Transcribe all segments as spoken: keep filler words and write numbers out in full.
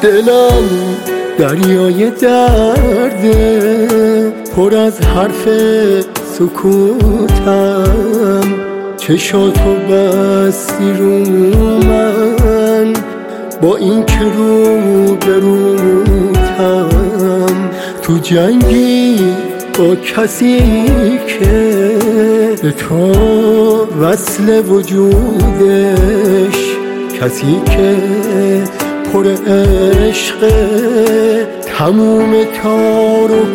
دلم دریای درده، پر از حرف سکوتم. چشاتو بستی رو من، با این که رو بروتم. تو جنگی با کسی که به تو وصل وجودش، کسی که پر عشق تموم تار و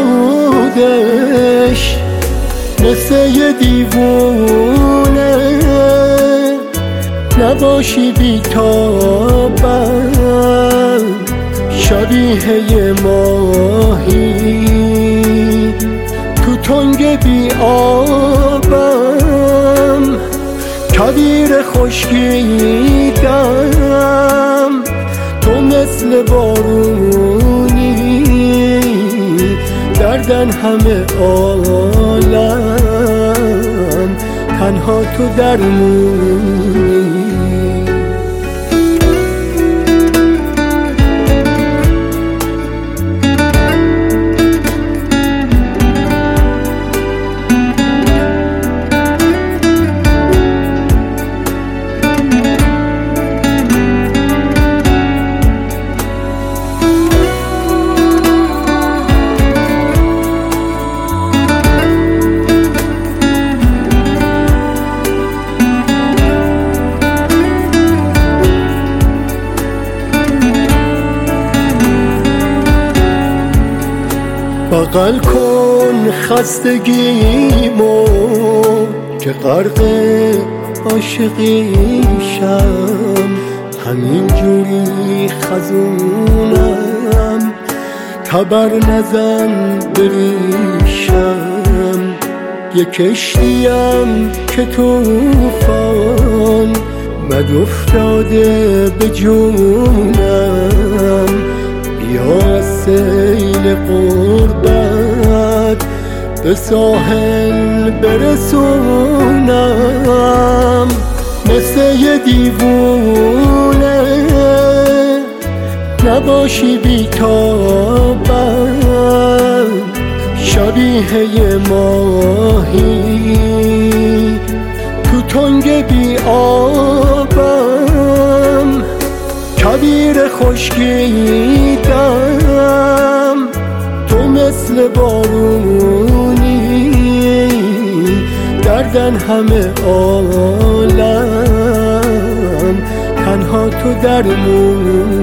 پودش. مثل یه دیوونه نباشی بی‌تابم، شبیه یه ماهی تو تنگ بی آبم. کویر خشکیدم، تو مثل بارونی، دردن همه عالم، تنها تو درمونی. بغل کن خستگیمو که غرق عاشقیشم. همین جوری خزونم، تبر نزن بریشم. یه کشتیم که توفان مد افتاده به جونم. بیا سیل قربت به ساحل برسونم. مثل یه دیوونه نباشی بی‌تابم، شبیه یه ماهی تو تنگ بی آبم. کویر خشکیدم، تو مثل بارونی، دردن همه عالم، تنها تو درمونی.